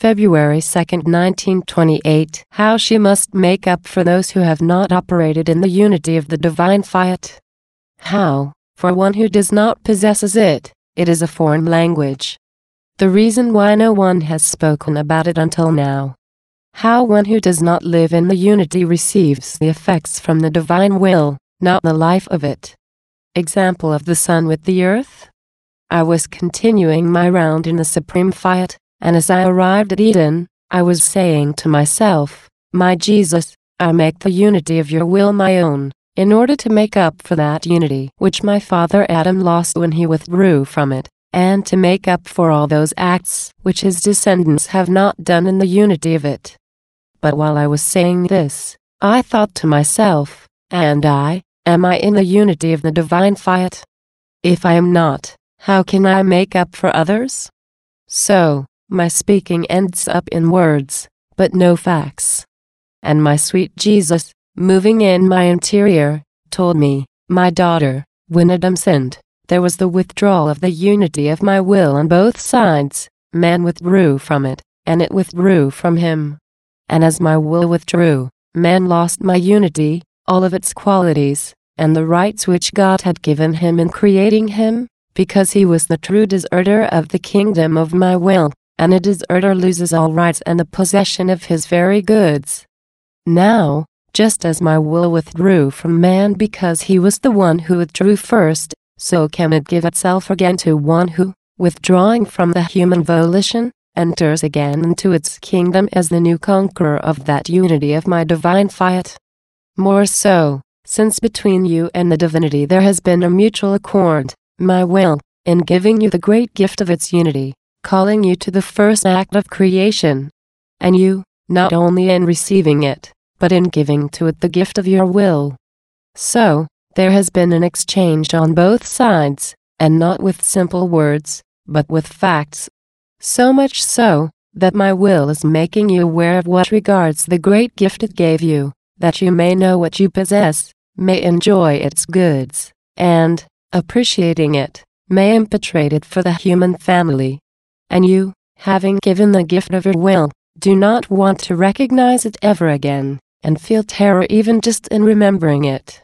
February 2, 1928. How she must make up for those who have not operated in the unity of the divine fiat. How, for one who does not possesses it, it is a foreign language. The reason why no one has spoken about it until now. How one who does not live in the unity receives the effects from the divine will, not the life of it. Example of the sun with the earth. I was continuing my round in the supreme fiat, and as I arrived at Eden, I was saying to myself, my Jesus, I make the unity of your will my own, in order to make up for that unity which my father Adam lost when he withdrew from it, and to make up for all those acts which his descendants have not done in the unity of it. But while I was saying this, I thought to myself, and am I in the unity of the divine fiat? If I am not, how can I make up for others? So, my speaking ends up in words, but no facts. And my sweet Jesus, moving in my interior, told me, my daughter, when Adam sinned, there was the withdrawal of the unity of my will on both sides. Man withdrew from it, and it withdrew from him. And as my will withdrew, man lost my unity, all of its qualities, and the rights which God had given him in creating him, because he was the true deserter of the kingdom of my will, and a deserter loses all rights and the possession of his very goods. Now, just as my will withdrew from man because he was the one who withdrew first, so can it give itself again to one who, withdrawing from the human volition, enters again into its kingdom as the new conqueror of that unity of my divine fiat. More so, since between you and the divinity there has been a mutual accord, my will, in giving you the great gift of its unity, calling you to the first act of creation. And you, not only in receiving it, but in giving to it the gift of your will. So, there has been an exchange on both sides, and not with simple words, but with facts. So much so, that my will is making you aware of what regards the great gift it gave you, that you may know what you possess, may enjoy its goods, and, appreciating it, may impetrate it for the human family. And you, having given the gift of your will, do not want to recognize it ever again, and feel terror even just in remembering it.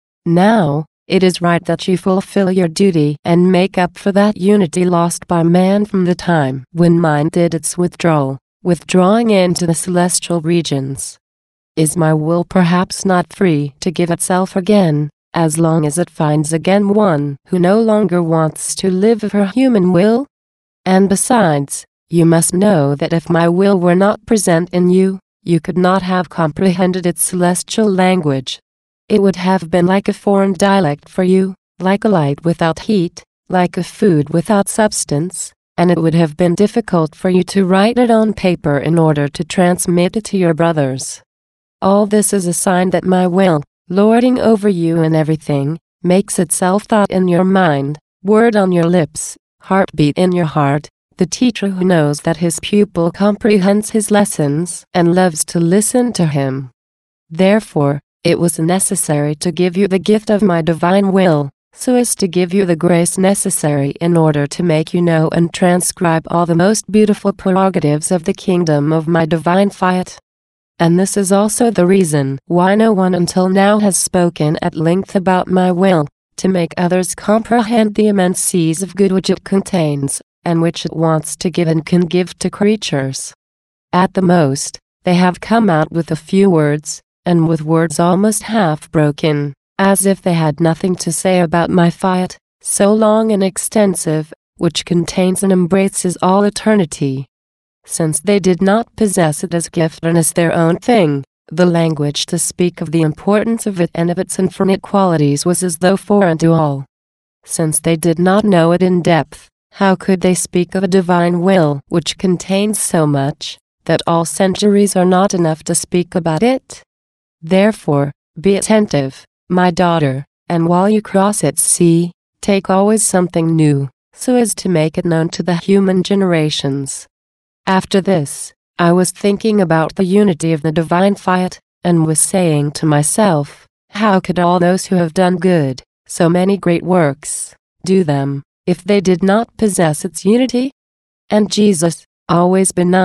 Now, it is right that you fulfill your duty and make up for that unity lost by man from the time when mind did its withdrawal, withdrawing into the celestial regions. Is my will perhaps not free to give itself again, as long as it finds again one who no longer wants to live of her human will? And besides, you must know that if my will were not present in you, you could not have comprehended its celestial language. It would have been like a foreign dialect for you, like a light without heat, like a food without substance, and it would have been difficult for you to write it on paper in order to transmit it to your brothers. All this is a sign that my will, lording over you in everything, makes itself thought in your mind, word on your lips, heartbeat in your heart, the teacher who knows that his pupil comprehends his lessons and loves to listen to him. Therefore, it was necessary to give you the gift of my divine will, so as to give you the grace necessary in order to make you know and transcribe all the most beautiful prerogatives of the kingdom of my divine fiat. And this is also the reason why no one until now has spoken at length about my will, to make others comprehend the immense seas of good which it contains, and which it wants to give and can give to creatures. At the most, they have come out with a few words, and with words almost half broken, as if they had nothing to say about my fiat, so long and extensive, which contains and embraces all eternity. Since they did not possess it as gift and as their own thing, the language to speak of the importance of it and of its infinite qualities was as though foreign to all. Since they did not know it in depth, how could they speak of a divine will which contains so much, that all centuries are not enough to speak about it? Therefore, be attentive, my daughter, and while you cross its sea, take always something new, so as to make it known to the human generations. After this, I was thinking about the unity of the divine fiat, and was saying to myself, how could all those who have done good, so many great works, do them, if they did not possess its unity? And Jesus, always benign,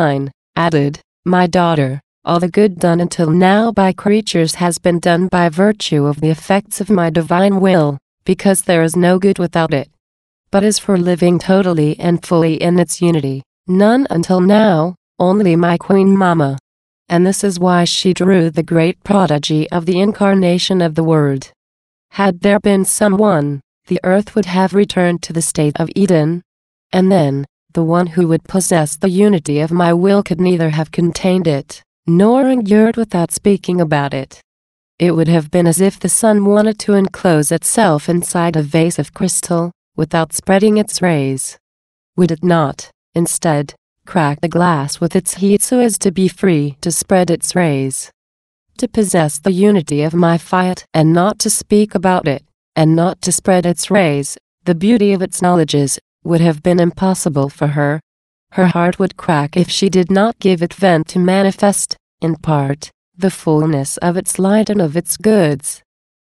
added, "My daughter, all the good done until now by creatures has been done by virtue of the effects of my divine will, because there is no good without it. But as for living totally and fully in its unity, none until now, only my Queen Mama." And this is why she drew the great prodigy of the incarnation of the Word. Had there been someone, the earth would have returned to the state of Eden. And then, the one who would possess the unity of my will could neither have contained it, nor endured without speaking about it. It would have been as if the sun wanted to enclose itself inside a vase of crystal, without spreading its rays. Would it not, instead, crack the glass with its heat so as to be free to spread its rays? To possess the unity of my fiat and not to speak about it, and not to spread its rays, the beauty of its knowledges, would have been impossible for her. Her heart would crack if she did not give it vent to manifest, in part, the fullness of its light and of its goods.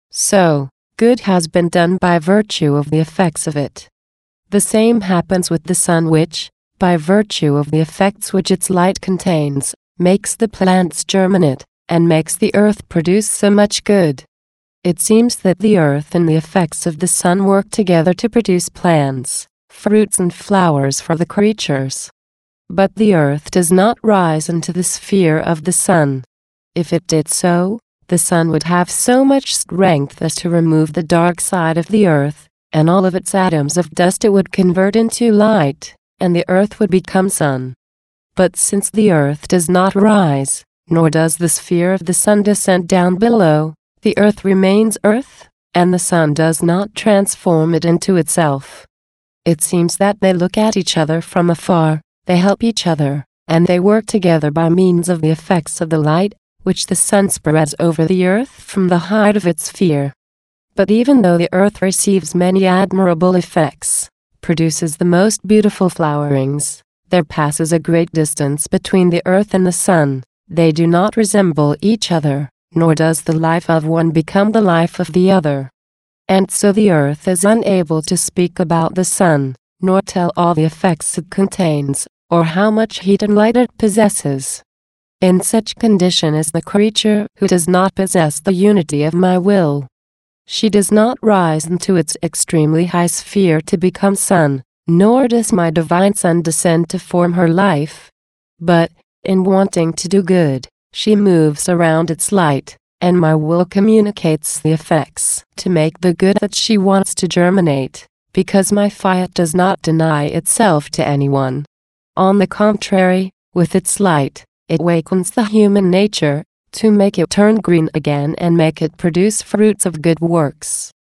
So, good has been done by virtue of the effects of it. The same happens with the sun which, by virtue of the effects which its light contains, makes the plants germinate, and makes the earth produce so much good. It seems that the earth and the effects of the sun work together to produce plants, fruits and flowers for the creatures. But the earth does not rise into the sphere of the sun. If it did so, the sun would have so much strength as to remove the dark side of the earth, and all of its atoms of dust it would convert into light, and the earth would become sun. But since the earth does not rise, nor does the sphere of the sun descend down below, the earth remains earth, and the sun does not transform it into itself. It seems that they look at each other from afar, they help each other, and they work together by means of the effects of the light, which the sun spreads over the earth from the height of its sphere. But even though the earth receives many admirable effects, produces the most beautiful flowerings, there passes a great distance between the earth and the sun. They do not resemble each other, nor does the life of one become the life of the other. And so the earth is unable to speak about the sun, nor tell all the effects it contains, or how much heat and light it possesses. In such condition is the creature who does not possess the unity of my will. She does not rise into its extremely high sphere to become sun, nor does my divine sun descend to form her life. But, in wanting to do good, she moves around its light, and my will communicates the effects to make the good that she wants to germinate, because my fiat does not deny itself to anyone. On the contrary, with its light, it wakens the human nature, to make it turn green again and make it produce fruits of good works.